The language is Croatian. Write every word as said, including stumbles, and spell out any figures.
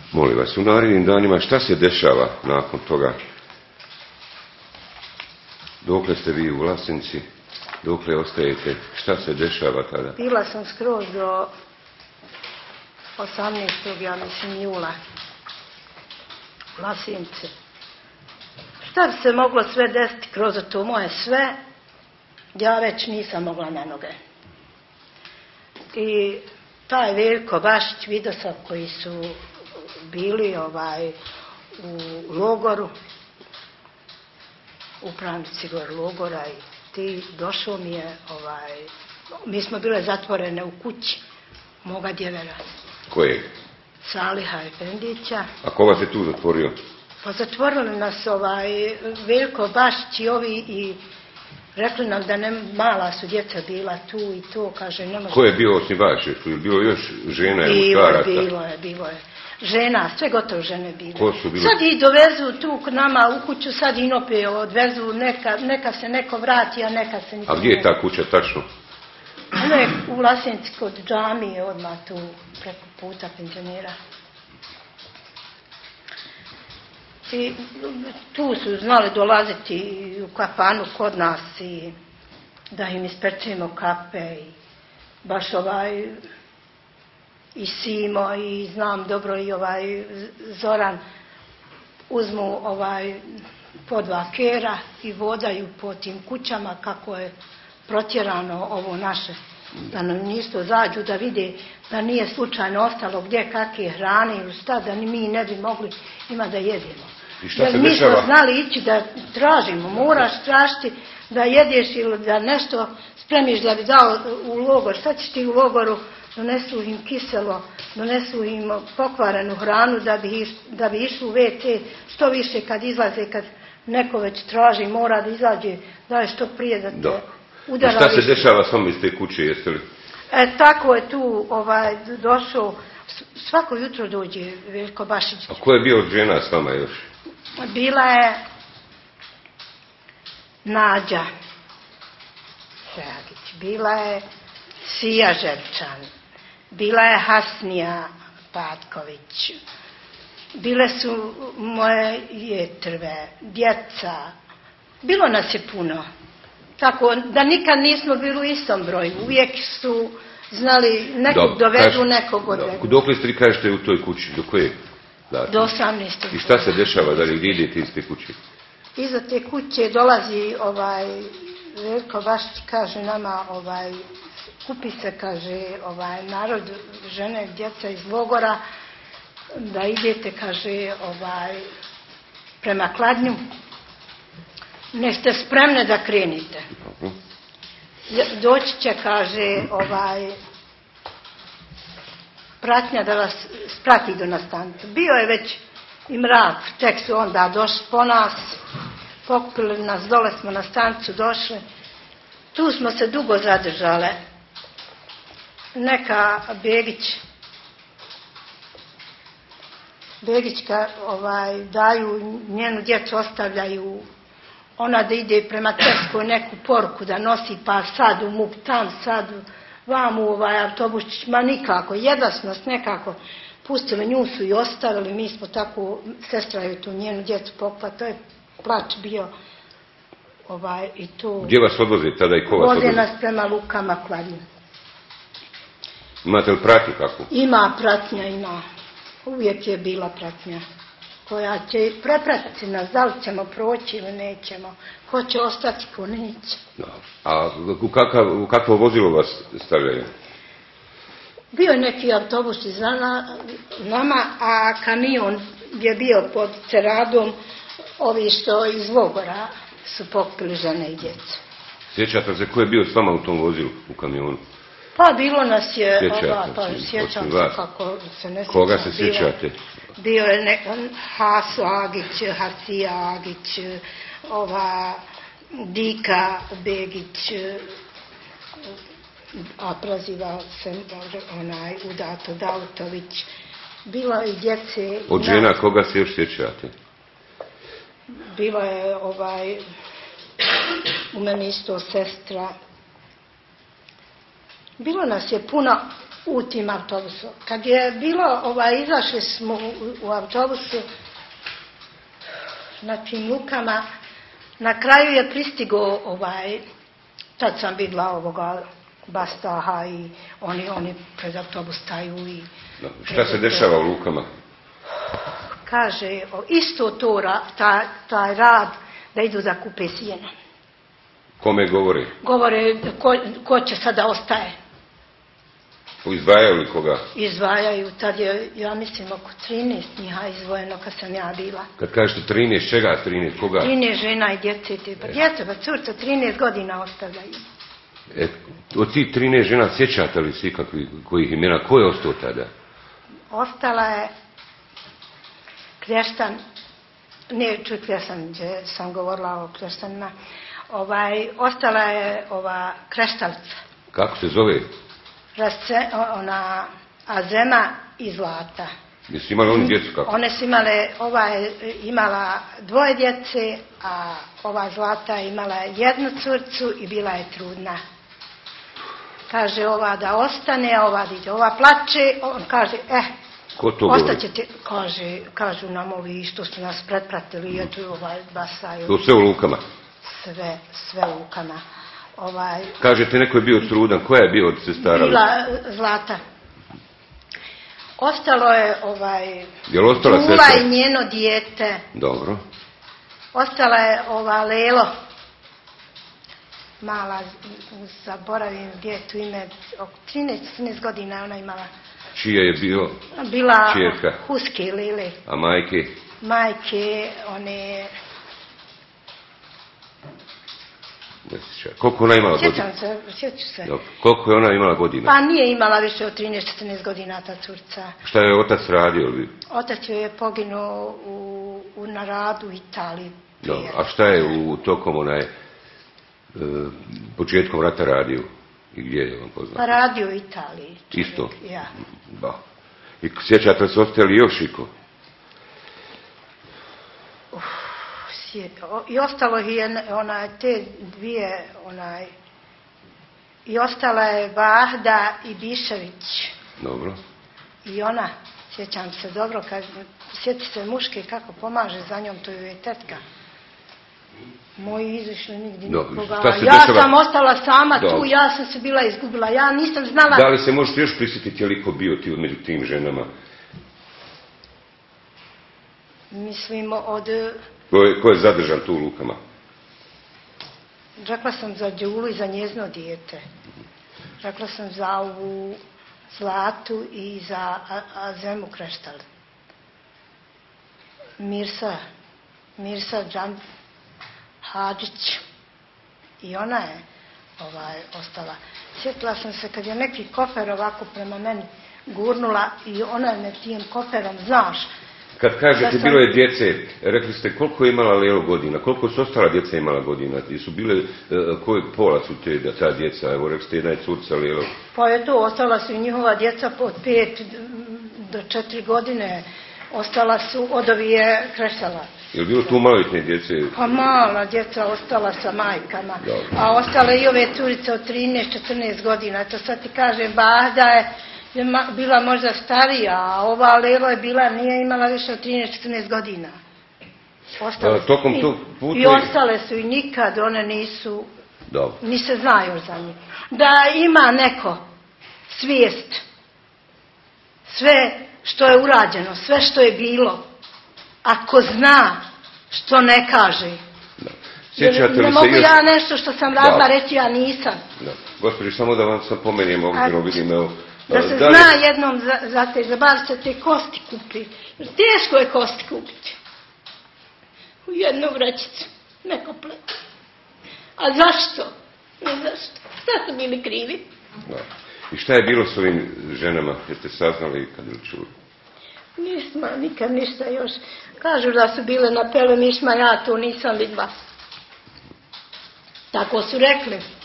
Molim vas, u narednim danima šta se dešava nakon toga? Dokle ste vi u Vlasinci? Dokle ostajete? Šta se dešava tada? Bila sam skroz do osamnaestog ja mislim jula u Vlasinci. Šta bi se moglo sve desiti kroz to moje sve, ja već nisam mogla na noge. I taj Veljko Bašić, Vidosav, koji su bili ovaj, u logoru, upravnici gore logora i ti, došao mi je, ovaj, mi smo bile zatvorene u kući moga djevera. Koje? Saliha Efendića. A ko vas je tu zatvorio? Pa zatvorili nas ovaj, Veljko Bašić i ovi i rekli nam da ne, mala su djeca bila tu i to, kaže, ne može... Ko je bio osim vaše? Tu je bilo još žena i muškaraca? Bilo je, bilo je. Žena, sve gotovo žene bile. Ko su bili? Sad i dovezu tu k nama u kuću, sad i opet odvezu, neka, neka se neko vrati, a neka se... A gdje je ta kuća tačno? Ono je u Vlasinci kod džamije, odmah tu preko puta penzionera. I tu su znali dolaziti u kafanu kod nas i da im ispečemo kape i baš ovaj i Simo i znam dobro i ovaj Zoran uzmu ovaj po dva kera i vodaju po tim kućama kako je protjerano ovo naše, da nam nisto zađu da vide da nije slučajno ostalo gdje kakve hrane ili šta, da ni mi ne bi mogli ima da jedemo. Jer mi smo znali ići da tražimo, moraš tražiti da jedeš ili da nešto spremiš da bi dao u logor. Šta ćeš ti u logoru, donesu im kiselo, donesu im pokvarenu hranu da bi, da bi išli u ve ce, što više kad izlaze, kad neko već traži, mora da izađe, da je što prije da te da. udara. Šta se dešava s vama iz te kuće, jeste li? E, tako je tu ovaj, došao, svako jutro dođe Veljko Bašić. A ko je bio od žena s vama još? Bila je Nađa Šehagić, bila je Sija Ževčan, bila je Hasnija Patković, bile su moje jetrve, djeca, bilo nas je puno. Tako da nikad nismo bili u istom broju, uvijek su znali nekog dovedu, nekog odvedu. Dok li ste vi kažete u toj kući, do koje? Da. Do osamnaestog. I šta se dešava, da li gdje idete iz te kuće? Iza te kuće dolazi ovaj, Veljko Bašić kaže nama, ovaj, kupi se, kaže, ovaj, narod, žene, djeca iz logora, da idete, kaže, ovaj, prema Kladnju. Ne ste spremne da krenite. Uh-huh. Doći će, kaže, ovaj, pratnja da vas sprati do na stanicu. Bio je već i mrak, tek su onda došli po nas, pokupili nas, dole smo na stanicu došli. Tu smo se dugo zadržale. Neka Begić, Begićka ovaj, daju, njenu djecu ostavljaju, ona da ide prema Českoj neku poruku da nosi, pa sad u MUP, tam sad vam u ovaj autobus, ma nikako, jedva smo nas nekako pustili, nju su i ostavili, mi smo tako, sestra je tu njenu djecu pokla, to je plač bio, ovaj, i to... Gdje vas odvoze tada i ko vas odvoze? Voze nas prema Lukama, Kladnju. Imate li pratnju kakvu? Ima pratnja, ima. Uvijek je bila pratnja koja će prepratiti nas, da li ćemo proći ili nećemo, ko će ostati, ko neće. Da. A u, kakav, u kakvo vozilo vas stavljaju? Bio je neki autobus iz nama, a kamion je bio pod Ceradom, ovi što iz logora su pokupili žene i djecu. Sjećate se ko je bio s vama u tom vozilu, u kamionu? Pa bilo nas je, Sjećate, ova, pa sjećam se kako se ne sjećam. Koga se sjećate? Bio je neko, Haso Agić, Hasija Agić, ova Dika Begić, a prezivao se onaj Udato Dautović. Bilo je i djece... Od žena koga se još sjećate? Bilo je ovaj, u meni isto sestra. Bilo nas je puno, u tim autobusu. Kad je bilo, ovaj, izašli smo u, u autobusu na tim lukama, na kraju je pristigo, ovaj, tad sam vidjela ovoga Bastaha i oni, oni pred autobus staju i... No, šta se dešava u lukama? Kaže, isto to, taj, taj rad da idu da kupe sjeno. Kome govore? Govore ko, ko će sada ostaje. Izdvajaju li koga? Izdvajaju, tad je, ja mislim, oko trinaest njiha izdvojeno kad sam ja bila. Kad kažete trinaest, čega trinaest, koga? trinaest žena i djece, pa djeca, pa curca, trinaest godina ostavljaju. E, od tih trinaest žena sjećate li svi kakvi, kojih imena, ko je ostao tada? Ostala je Klještan, ne čut ja sam, sam govorila o Klještanima, ovaj, ostala je ova Kreštalica. Kako se zove? Rasce, ona Azema i Zlata. Jesu imali oni djecu kako? One su imale, ova je imala dvoje djece, a ova Zlata je imala jednu curcu i bila je trudna. Kaže ova da ostane, a ova da ide. Ova plače, on kaže, eh, ko to govori? Ostaćete, kaže, kažu nam ovi što su nas pretpratili, eto ovaj basaju. To sve u lukama? Sve, sve u lukama. Ovaj, kažete neko je bio trudan, koja je bio od sestara? Bila Zlata. Ostalo je ovaj Đula i njeno dijete. Dobro. Ostala je ova Lelo. Mala, zaboravim gdje je tu ime, oko trinaest četrnaest godina ona imala. Čija je bio? Bila čerka? Huske Lele. A majke? Majke, one... Koliko ona imala godina? Sjećam se, sjeću se. Dobro. Koliko je ona imala godina? Pa nije imala više od trinaest četrnaest godina ta curca. Šta je otac radio? Otac joj je poginuo u, u, na radu u Italiji. No, a šta je u tokom onaj e, početkom rata radio? I gdje je on poznat? Pa radio u Italiji. Čovjek. Isto? Ja. Ba. I sjećate se ostali još iko? I ostalo je onaj, te dvije, onaj, i ostala je Vahda i Bišević. Dobro. I ona, sjećam se dobro, kad sjeti se muške kako pomaže za njom, to je tetka. Moji izišli nigdje no, nikoga. Ja dešava? sam ostala sama Dobro. tu, ja sam se bila izgubila, ja nisam znala... Da li se možete još prisjetiti je li ko bio ti među tim ženama? Mislimo od... Ko je, ko je zadržan tu u lukama? Rekla sam za Đulu i za njezno dijete. Rekla sam za ovu Zlatu i za Azemu Kreštali. Mirsa, Mirsa Džan Hadžić. I ona je ovaj, ostala. Sjetila sam se kad je neki kofer ovako prema meni gurnula i ona je me tim koferom, znaš. Kad kažete sam... bilo je djece, rekli ste koliko je imala Lelo godina, koliko su ostala djeca imala godina, i su bile, kojeg pola su te, ta djeca, evo rekli ste jedna je curca Lelo. Pa je to, ostala su i njihova djeca od pet do četiri godine, ostala su od ovije Kreštala. Je li bilo tu maloljetne djece? Pa mala djeca ostala sa majkama, Dobro. A ostale i ove curice od trinaest četrnaest godina, to sad ti kažem, Bahda je bila možda starija, a ova Lelo je bila, nije imala više od trinaest četrnaest godina. Ostale A, tokom tog puta... I ostale su i nikad, one nisu, Dobro. ni se znaju za njih. Da ima neko svijest, sve što je urađeno, sve što je bilo, ako zna što ne kaže. Da. Sjećate li ne se mogu još... ja nešto što sam radila da. reći, ja nisam. Da. Gospođi, samo da vam sam pomenem obzirom, vidim, evo... Da se da li... zna jednom za, za te, za bar se te kosti kupi. Jer teško je kosti kupiti. U jednu vrećicu, ne komplet. A zašto? Ne zašto. Šta su bili krivi? Da. I šta je bilo s ovim ženama? Jeste saznali kad li čuli? Nismo nikad ništa još. Kažu da su bile na pelemišma, ja to nisam vidjela. Tako su rekli.